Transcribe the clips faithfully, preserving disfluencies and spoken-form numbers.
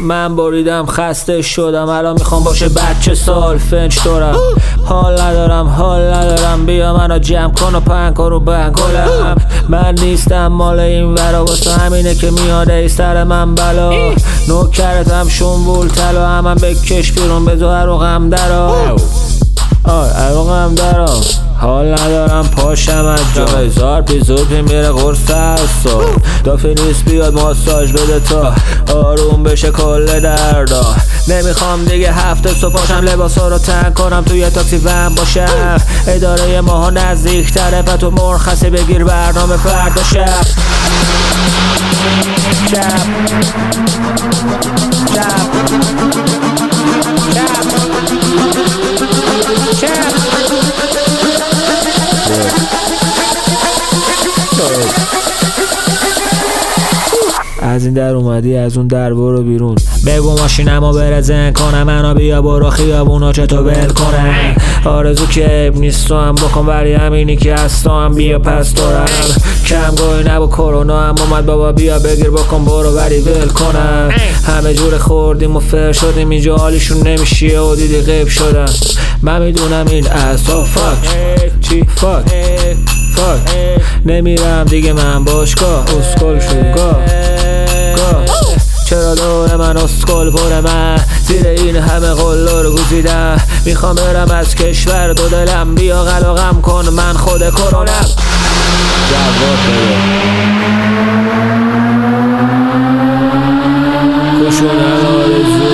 من بریدم خسته شدم، الان میخوام باشه بچه سال فنج دارم. حال ندارم حال ندارم بیا منو جمع کن و پنگ رو بنگلم. من نیستم مال این ورا، واسه همینه که میاده ای سر من بلا. نوکرتم شنبول طلا، همم بکش بیرون بذار عروقم درا. آه عروقم درا. حال ندارم پاشم از جا، هزار پیزود پی میره قرص هستا. دافی نیست بیاد ماساژ بده تا آروم بشه کل دردا. نمیخوام دیگه هفته صبح پاشم لباسا رو تنگ کنم توی تاکسی ون باشم. اداره ماها نزدیک تره پتو مرخصی بگیر برنامه فردا شب. شب شب شب از این در اومدی از اون در برو بیرون. بگو ماشینمو برزن کنم منو بیا برو خیابونا چطور ول کنم. آرزو که عیب نیست تو هم بکن ولی همینی که هست تو هم بیا پس دارم. کم گوی نبو کرونا هم اومد بابا بیا بگیر بکن برو ولی ول کنم. همه جور خوردیم و فر شدیم اینجا حالیشون نمیشیه و دیدی غیب شدن. من میدونم این اصلا فاک چی فاک فاک نمیرم دیگه من باشگاه اسکل شدیم گاه چرا دور من اسکل پر من زیر این همه قلو رو گزیدم. میخوام برم از کشور دو دلم بیا قلقم کن من خود کرونم. جواب بده کشونم آرزو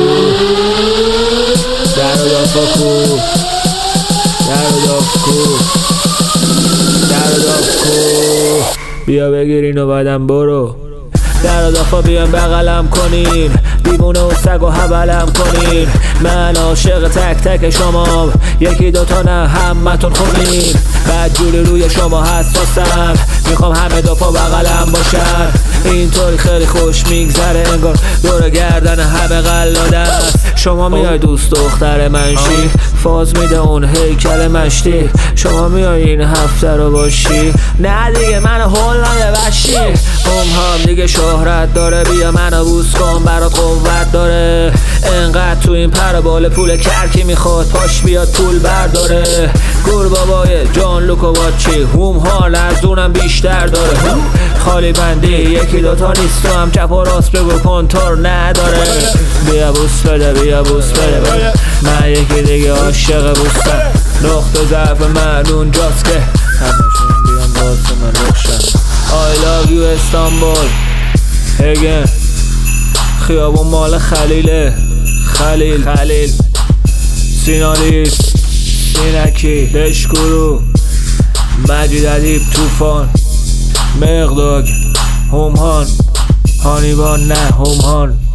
در و دافا کو در و داف کو در و داف کو بیا بگیر اینو بعدم برو. در دافا بیان بغلم کنین دیوونه و سگ و حبلم کنین. من عاشق تک تک شما یکی دوتا نه همتون خونین. بعد جوری روی شما حساسم میخوام همه دافا بغلم باشن. اینطوری خیلی خوش میگذره انگار دور گردن همه قلاده. شما میای دوست دختر منشی فاز میده اون هیکل مشتی. شما میای این هفته رو باشی نه دیگه من هول نده وشی. هم هم دیگه شهرت داره بیا منو بوس کن برات قوت داره. انقدر تو این پر بال پول کرکی میخواد پاش بیاد پول برداره. گور بابای جان لوک و باچی هم حال از اونم بیشتر داره. خالی بندی یکی دوتا نیست تو هم چپ و راست بگو کنتور نداره. بیا بوس بده بیا بوس بده, بده. من یکی دیگه عاشق بوسم. نقطه ضعف من اونجاست که همشون بیان واسه من روشن. I love you استانبول again. خیابون مال خلیله خلیل خلیل سینالیس سینکی دشکورو مجید ادیب توفان مقداگ همهان هانیبان نه همهان